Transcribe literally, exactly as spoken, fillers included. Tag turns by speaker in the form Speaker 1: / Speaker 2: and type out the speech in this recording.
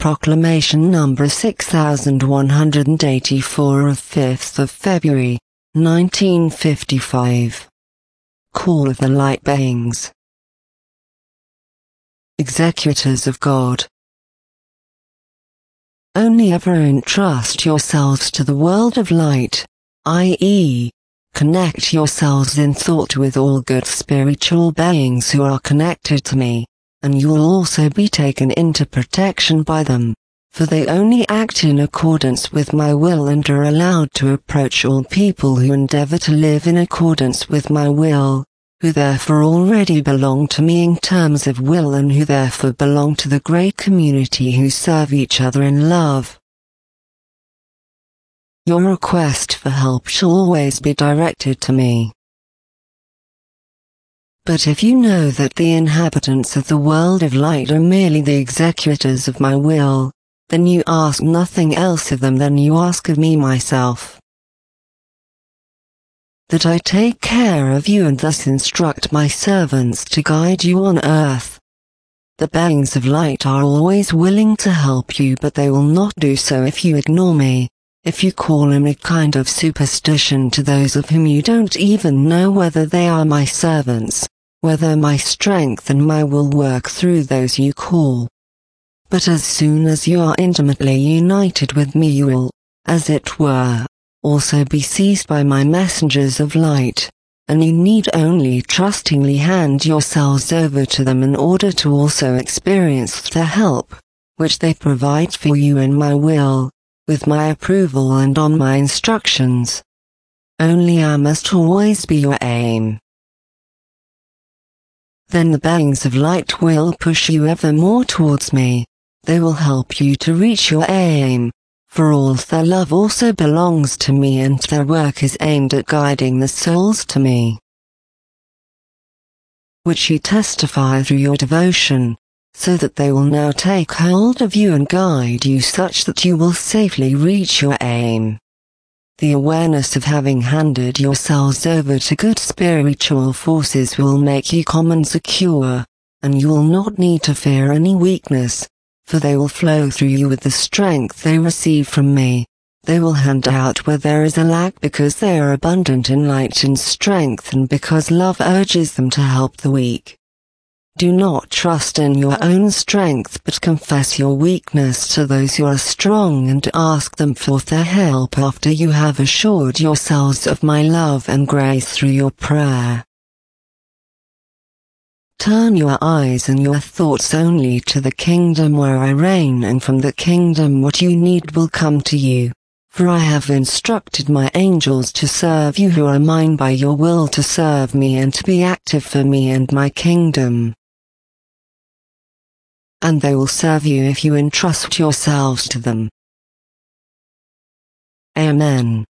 Speaker 1: Proclamation number six thousand one hundred eighty-four of fifth of February, nineteen fifty-five. Call of the Light Beings. Executors of God. Only ever entrust yourselves to the world of light, that is, connect yourselves in thought with all good spiritual beings who are connected to me, and you will also be taken into protection by them, for they only act in accordance with my will and are allowed to approach all people who endeavor to live in accordance with my will, who therefore already belong to me in terms of will and who therefore belong to the great community who serve each other in love. Your request for help shall always be directed to me. But if you know that the inhabitants of the world of light are merely the executors of my will, then you ask nothing else of them than you ask of me myself. That I take care of you and thus instruct my servants to guide you on earth. The beings of light are always willing to help you, but they will not do so if you ignore me, if you call in a kind of superstition to those of whom you don't even know whether they are my servants, whether my strength and my will work through those you call. But as soon as you are intimately united with me, you will, as it were, also be seized by my messengers of light, and you need only trustingly hand yourselves over to them in order to also experience the help, which they provide for you in my will, with my approval and on my instructions. Only I must always be your aim. Then the beings of light will push you ever more towards me, they will help you to reach your aim. For all their love also belongs to me and their work is aimed at guiding the souls to me, which you testify through your devotion, so that they will now take hold of you and guide you such that you will safely reach your aim. The awareness of having handed yourselves over to good spiritual forces will make you calm and secure, and you will not need to fear any weakness, for they will flow through you with the strength they receive from me. They will hand out where there is a lack because they are abundant in light and strength and because love urges them to help the weak. Do not trust in your own strength but confess your weakness to those who are strong and ask them for their help after you have assured yourselves of my love and grace through your prayer. Turn your eyes and your thoughts only to the kingdom where I reign, and from the kingdom what you need will come to you, for I have instructed my angels to serve you who are mine by your will, to serve me and to be active for me and my kingdom. And they will serve you if you entrust yourselves to them. Amen.